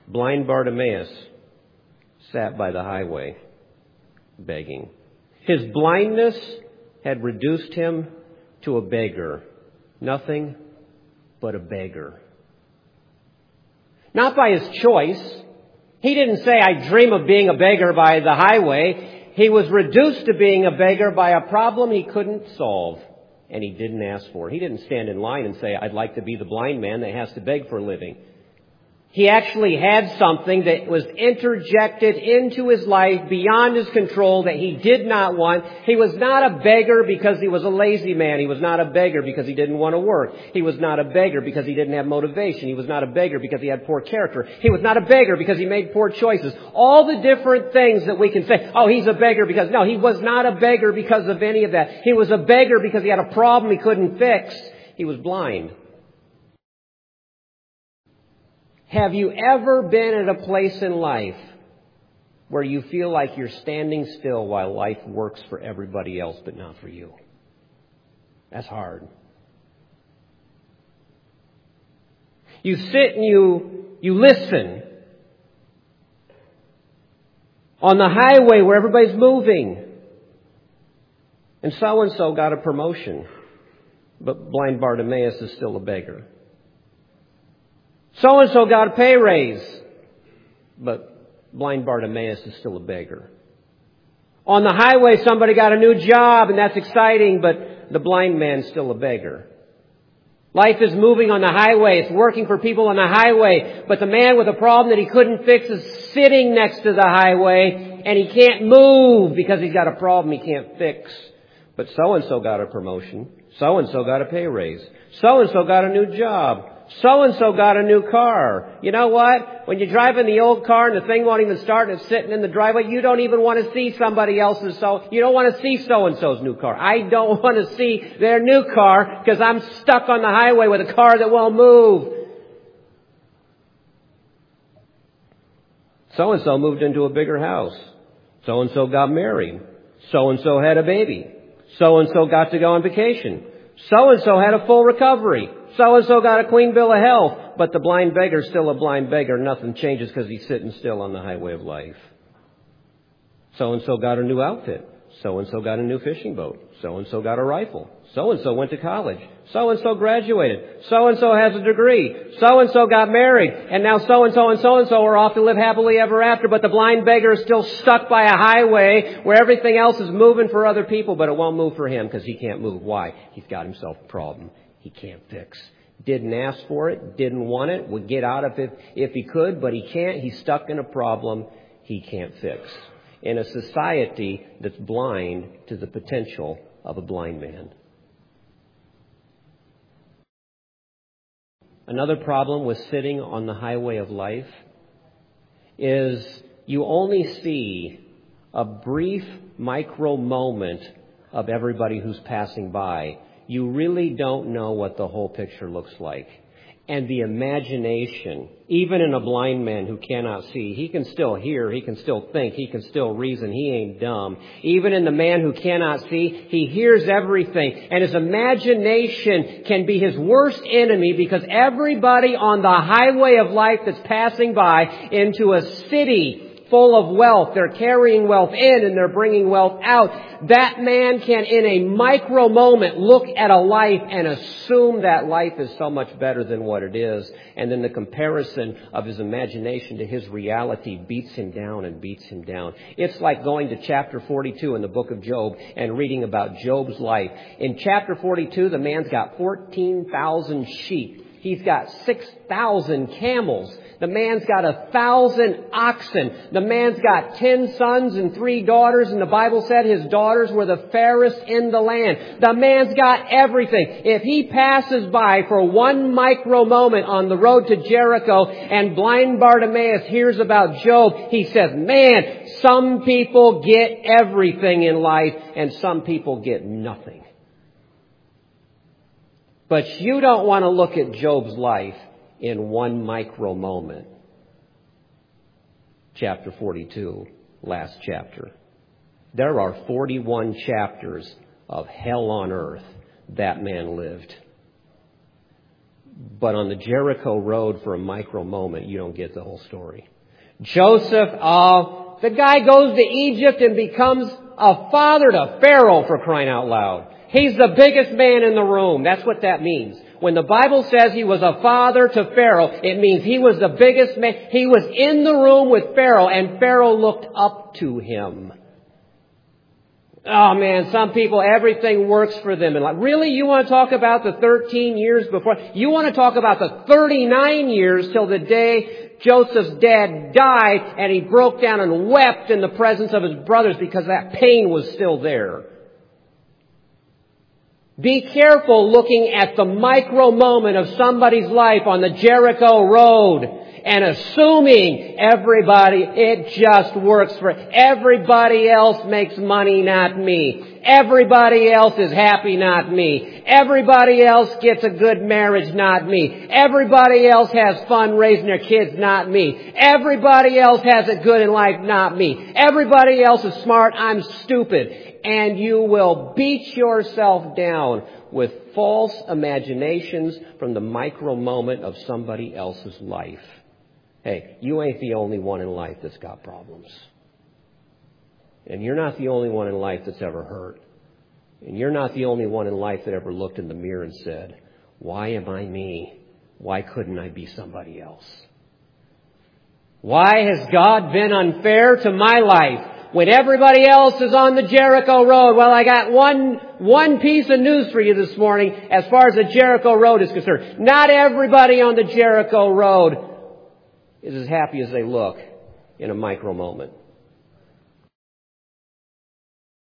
Blind Bartimaeus sat by the highway begging. His blindness had reduced him to a beggar. Nothing but a beggar. Not by his choice. He didn't say, I dream of being a beggar by the highway. He was reduced to being a beggar by a problem he couldn't solve. And he didn't ask for it. He didn't stand in line and say, I'd like to be the blind man that has to beg for a living. He actually had something that was interjected into his life beyond his control that he did not want. He was not a beggar because he was a lazy man. He was not a beggar because he didn't want to work. He was not a beggar because he didn't have motivation. He was not a beggar because he had poor character. He was not a beggar because he made poor choices. All the different things that we can say, oh, he's a beggar because... No, he was not a beggar because of any of that. He was a beggar because he had a problem he couldn't fix. He was blind. Have you ever been at a place in life where you feel like you're standing still while life works for everybody else but not for you? That's hard. You sit and you listen on the highway where everybody's moving. And so got a promotion, but blind Bartimaeus is still a beggar. So-and-so got a pay raise, but blind Bartimaeus is still a beggar. On the highway, somebody got a new job, and that's exciting, but the blind man's still a beggar. Life is moving on the highway. It's working for people on the highway, but the man with a problem that he couldn't fix is sitting next to the highway, and he can't move because he's got a problem he can't fix. But so-and-so got a promotion. So-and-so got a pay raise. So-and-so got a new job. So-and-so got a new car. You know what? When you're driving the old car and the thing won't even start and it's sitting in the driveway, you don't even want to see somebody else's. You don't want to see so-and-so's new car. I don't want to see their new car because I'm stuck on the highway with a car that won't move. So-and-so moved into a bigger house. So-and-so got married. So-and-so had a baby. So-and-so got to go on vacation. So-and-so had a full recovery. So-and-so got a clean bill of health, but the blind beggar's still a blind beggar. Nothing changes because he's sitting still on the highway of life. So-and-so got a new outfit. So-and-so got a new fishing boat. So-and-so got a rifle. So-and-so went to college. So-and-so graduated. So-and-so has a degree. So-and-so got married. And now so-and-so and so-and-so are off to live happily ever after, but the blind beggar is still stuck by a highway where everything else is moving for other people, but it won't move for him because he can't move. Why? He's got himself a problem he can't fix. Didn't ask for it, didn't want it, would get out of it if he could, but he can't. He's stuck in a problem he can't fix. In a society that's blind to the potential of a blind man. Another problem with sitting on the highway of life is you only see a brief micro moment of everybody who's passing by. You really don't know what the whole picture looks like. And the imagination, even in a blind man who cannot see, he can still hear, he can still think, he can still reason, he ain't dumb. Even in the man who cannot see, he hears everything. And his imagination can be his worst enemy because everybody on the highway of life that's passing by into a city full of wealth, they're carrying wealth in and they're bringing wealth out. That man can, in a micro moment, look at a life and assume that life is so much better than what it is. And then the comparison of his imagination to his reality beats him down and beats him down. It's like going to chapter 42 in the book of Job and reading about Job's life. In chapter 42, the man's got 14,000 sheep. He's got 6,000 camels. The man's got 1,000 oxen. The man's got 10 sons and 3 daughters. And the Bible said his daughters were the fairest in the land. The man's got everything. If he passes by for one micro moment on the road to Jericho and blind Bartimaeus hears about Job, he says, man, some people get everything in life and some people get nothing. But you don't want to look at Job's life in one micro moment. Chapter 42, last chapter. There are 41 chapters of hell on earth that man lived. But on the Jericho road for a micro moment, you don't get the whole story. Joseph, the guy goes to Egypt and becomes a father to Pharaoh, for crying out loud. He's the biggest man in the room. That's what that means. When the Bible says he was a father to Pharaoh, it means he was the biggest man. He was in the room with Pharaoh, and Pharaoh looked up to him. Oh man, some people, everything works for them. And like, really? You want to talk about the 13 years before? You want to talk about the 39 years till the day Joseph's dad died and he broke down and wept in the presence of his brothers because that pain was still there. Be careful looking at the micro moment of somebody's life on the Jericho road and assuming it just works for everybody else makes money, not me. Everybody else is happy, not me. Everybody else gets a good marriage, not me. Everybody else has fun raising their kids, not me. Everybody else has it good in life, not me. Everybody else is smart, I'm stupid. And you will beat yourself down with false imaginations from the micro moment of somebody else's life. Hey, you ain't the only one in life that's got problems. And you're not the only one in life that's ever hurt. And you're not the only one in life that ever looked in the mirror and said, why am I me? Why couldn't I be somebody else? Why has God been unfair to my life? When everybody else is on the Jericho road, well, I got one piece of news for you this morning as far as the Jericho road is concerned. Not everybody on the Jericho road is as happy as they look in a micro moment.